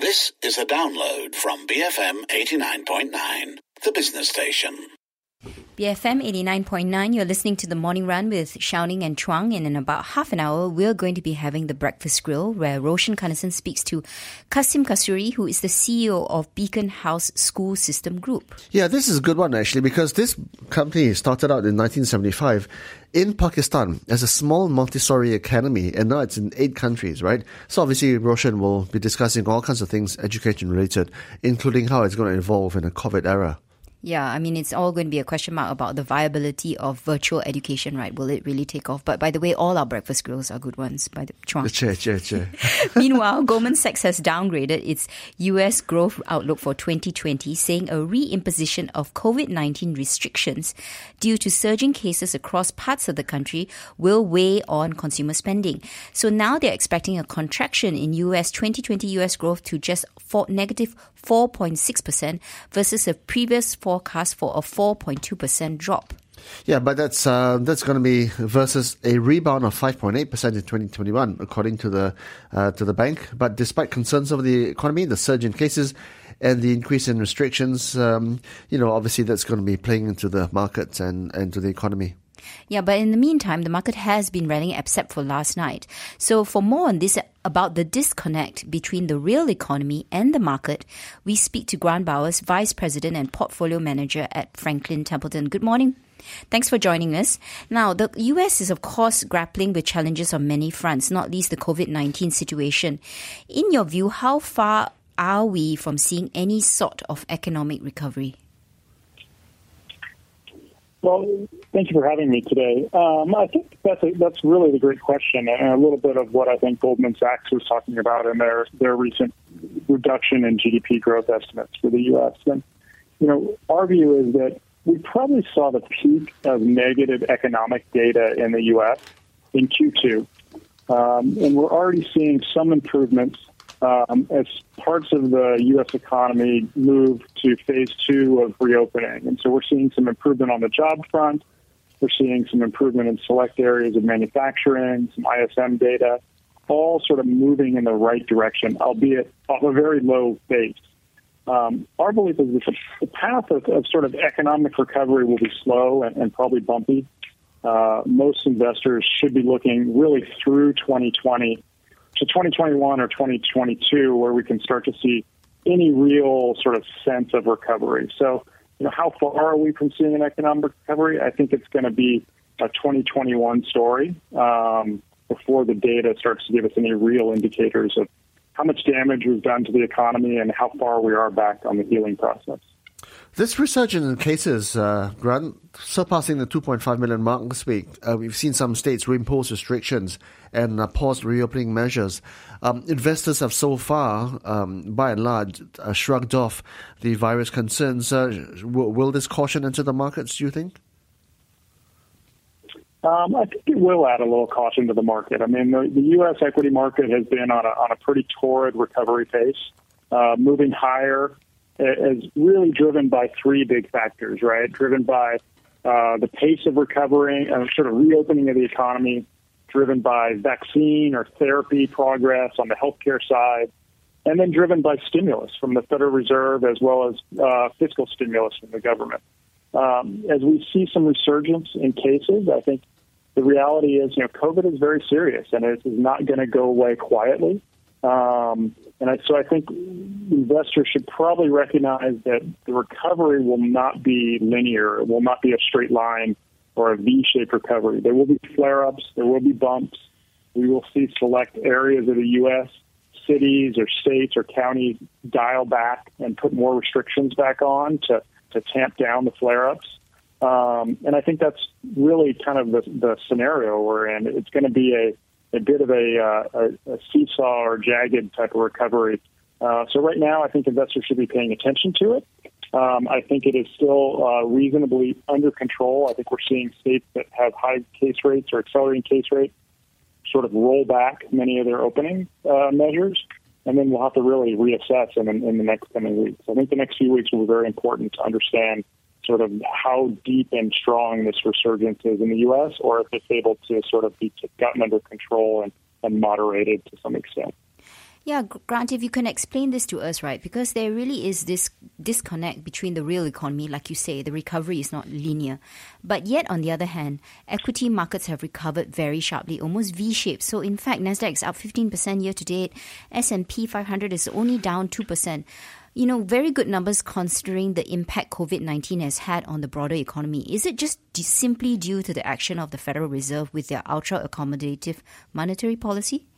This is a download from BFM 89.9, the business station. BFM 89.9, you're listening to The Morning Run with Xiaoning and Chuang, and in about half an hour, we're going to be having the Breakfast Grill, where Roshan Kanesan speaks to Kasim Kasturi, who is the CEO of Beacon House School System Group. Yeah, this is a good one, actually, because this company started out in 1975 in Pakistan as a small Montessori academy, and now it's in 8 countries, right? So obviously, Roshan will be discussing all kinds of things education-related, including how it's going to evolve in a COVID era. Yeah, I mean, it's all going to be a question mark about the viability of virtual education, right? Will it really take off? But by the way, all our breakfast grills are good ones by the Chuang. Che. Meanwhile, Goldman Sachs has downgraded its U.S. growth outlook for 2020, saying a reimposition of COVID-19 restrictions due to surging cases across parts of the country will weigh on consumer spending. So now they're expecting a contraction in U.S. 2020 U.S. growth to just negative 4.6% versus a previous forecast for a 4.2% drop. Yeah, but that's going to be versus a rebound of 5.8% in 2021, according to the bank. But despite concerns over the economy, the surge in cases, and the increase in restrictions, obviously that's going to be playing into the markets and to the economy. Yeah, but in the meantime, the market has been rallying except for last night. So for more on this, about the disconnect between the real economy and the market, we speak to Grant Bowers, Vice President and Portfolio Manager at Franklin Templeton. Good morning. Thanks for joining us. Now, the US is, of course, grappling with challenges on many fronts, not least the COVID-19 situation. In your view, how far are we from seeing any sort of economic recovery? Well, thank you for having me today. I think that's really the great question, and a little bit of what I think Goldman Sachs was talking about in their recent reduction in GDP growth estimates for the U.S. And, our view is that we probably saw the peak of negative economic data in the U.S. in Q2. And we're already seeing some improvements as parts of the U.S. economy move to phase 2 of reopening. And so we're seeing some improvement on the job front. We're seeing some improvement in select areas of manufacturing, some ISM data, all sort of moving in the right direction, albeit off a very low base. Our belief is that the path of sort of economic recovery will be slow and probably bumpy. Most investors should be looking really through 2020 to 2021 or 2022, where we can start to see any real sort of sense of recovery. So, how far are we from seeing an economic recovery? I think it's going to be a 2021 story before the data starts to give us any real indicators of how much damage was done to the economy and how far we are back on the healing process. This resurgence in cases, Grant, surpassing the 2.5 million mark this week. We've seen some states reimpose restrictions and pause reopening measures. Investors have so far, by and large, shrugged off the virus concerns. Will this caution enter the markets, do you think? I think it will add a little caution to the market. I mean, the U.S. equity market has been on a pretty torrid recovery pace, moving higher. Is really driven by 3 big factors, right? Driven by the pace of recovery and sort of reopening of the economy, driven by vaccine or therapy progress on the healthcare side, and then driven by stimulus from the Federal Reserve as well as fiscal stimulus from the government. As we see some resurgence in cases, I think the reality is, COVID is very serious and it is not going to go away quietly. So I think investors should probably recognize that the recovery will not be linear. It will not be a straight line or a V-shaped recovery. There will be flare-ups. There will be bumps. We will see select areas of the U.S., cities or states or counties dial back and put more restrictions back on to tamp down the flare-ups. And I think that's really kind of the scenario we're in. It's going to be a bit of a seesaw or jagged type of recovery. So right now, I think investors should be paying attention to it. I think it is still reasonably under control. I think we're seeing states that have high case rates or accelerating case rates sort of roll back many of their opening measures, and then we'll have to really reassess in the next coming weeks. I think the next few weeks will be very important to understand sort of how deep and strong this resurgence is in the U.S., or if it's able to sort of be gotten under control and moderated to some extent. Yeah, Grant, if you can explain this to us, right? Because there really is this disconnect between the real economy, like you say, the recovery is not linear. But yet, on the other hand, equity markets have recovered very sharply, almost V-shaped. So, in fact, Nasdaq is up 15% year to date. S&P 500 is only down 2%. You know, very good numbers considering the impact COVID-19 has had on the broader economy. Is it just simply due to the action of the Federal Reserve with their ultra-accommodative monetary policy?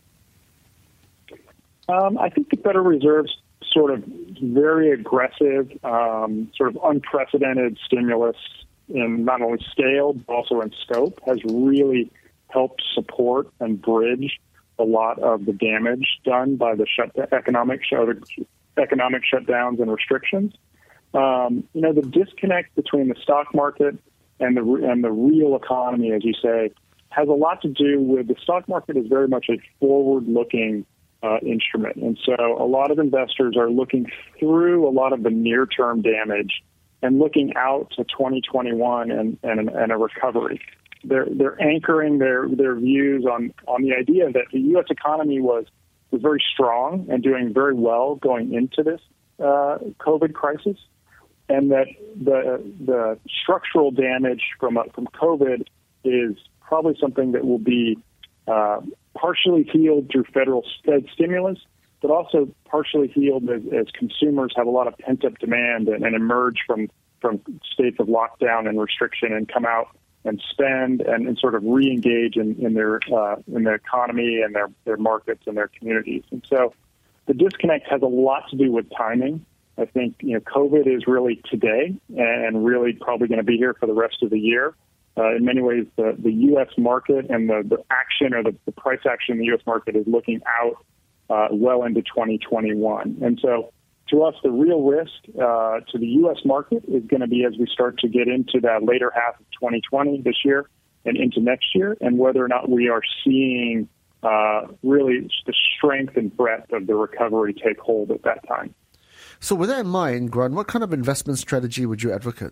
I think the Federal Reserve's sort of very aggressive, sort of unprecedented stimulus in not only scale, but also in scope has really helped support and bridge a lot of the damage done by the economic shutdowns and restrictions. The disconnect between the stock market and the real economy, as you say, has a lot to do with the stock market is very much a forward-looking instrument. And so a lot of investors are looking through a lot of the near-term damage and looking out to 2021 and a recovery. They're anchoring their views on the idea that the U.S. economy was very strong and doing very well going into this COVID crisis, and that the structural damage from COVID is probably something that will be partially healed through federal stimulus, but also partially healed as consumers have a lot of pent-up demand and emerge from states of lockdown and restriction and come out and spend and sort of re-engage in their economy and their markets and their communities. And so the disconnect has a lot to do with timing. I think COVID is really today and really probably going to be here for the rest of the year. In many ways, the U.S. market and the action or the price action in the U.S. market is looking out well into 2021. And so to us, the real risk to the U.S. market is going to be as we start to get into that later half of 2020 this year and into next year, and whether or not we are seeing really the strength and breadth of the recovery take hold at that time. So with that in mind, Grant, what kind of investment strategy would you advocate?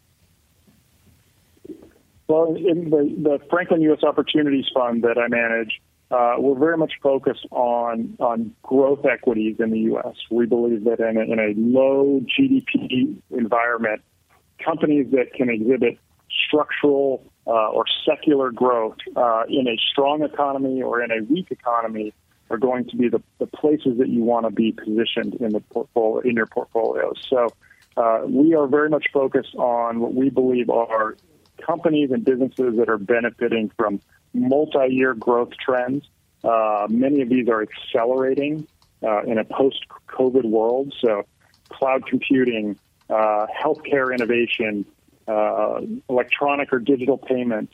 Well, in the Franklin U.S. Opportunities Fund that I manage, we're very much focused on growth equities in the U.S. We believe that in a low GDP environment, companies that can exhibit structural or secular growth in a strong economy or in a weak economy are going to be the places that you want to be positioned in your portfolio. So we are very much focused on what we believe are companies and businesses that are benefiting from multi-year growth trends. Many of these are accelerating in a post-COVID world. So cloud computing, healthcare innovation, electronic or digital payments,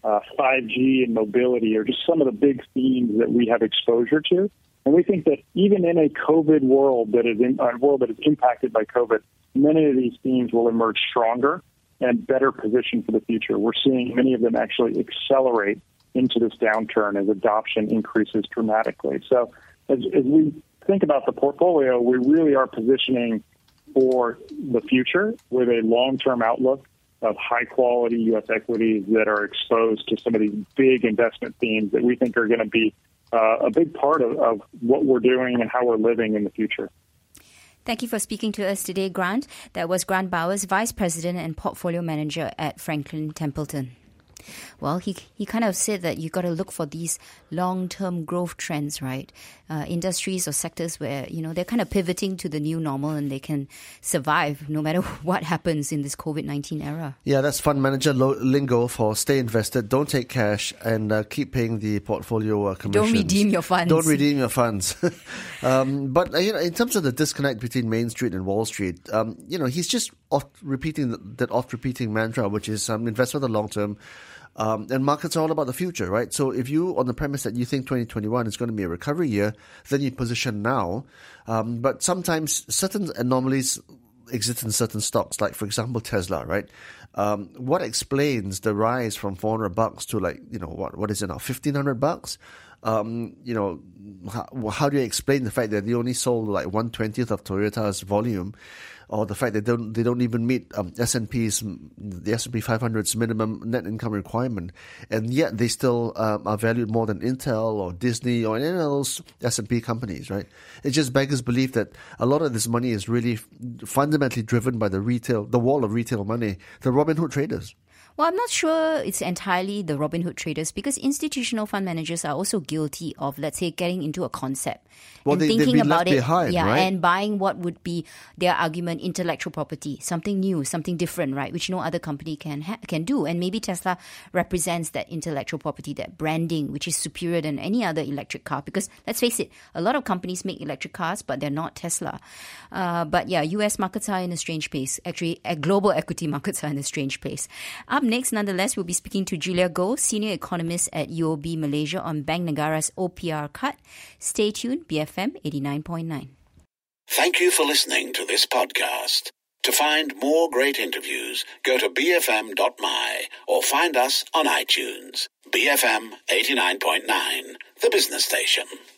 5G and mobility are just some of the big themes that we have exposure to. And we think that even in a COVID world that is impacted by COVID, many of these themes will emerge stronger and better positioned for the future. We're seeing many of them actually accelerate into this downturn as adoption increases dramatically. So as we think about the portfolio, we really are positioning for the future with a long-term outlook of high-quality U.S. equities that are exposed to some of these big investment themes that we think are going to be a big part of what we're doing and how we're living in the future. Thank you for speaking to us today, Grant. That was Grant Bowers, Vice President and Portfolio Manager at Franklin Templeton. Well, he kind of said that you got to look for these long-term growth trends, right? Industries or sectors where, they're kind of pivoting to the new normal and they can survive no matter what happens in this COVID-19 era. Yeah, that's fund manager lingo for stay invested, don't take cash, and keep paying the portfolio commissions. Don't redeem your funds. Don't redeem your funds. But in terms of the disconnect between Main Street and Wall Street, he's just repeating mantra, which is invest for the long term. And markets are all about the future, right? So if you, on the premise that you think 2021 is going to be a recovery year, then you position now. But sometimes certain anomalies exist in certain stocks, like, for example, Tesla, right? What explains the rise from $400 to what is it now, $1,500? how do you explain the fact that they only sold like 1/20th of Toyota's volume, or the fact that they don't even meet the S&P 500's minimum net income requirement, and yet they still are valued more than Intel or Disney or any of those S&P companies, right? It just beggars belief that a lot of this money is really fundamentally driven by the wall of retail money, the Robinhood traders. Well, I'm not sure it's entirely the Robinhood traders, because institutional fund managers are also guilty of, let's say, getting into a concept and thinking about it, behind, right? And buying what would be their argument, intellectual property, something new, something different, right, which no other company can do. And maybe Tesla represents that intellectual property, that branding, which is superior than any other electric car. Because let's face it, a lot of companies make electric cars, but they're not Tesla. But yeah, US markets are in a strange place. Actually, global equity markets are in a strange place. Up next, nonetheless, we'll be speaking to Julia Goh, Senior Economist at UOB Malaysia, on Bank Negara's OPR cut. Stay tuned, BFM 89.9. Thank you for listening to this podcast. To find more great interviews, go to bfm.my or find us on iTunes. BFM 89.9, the business station.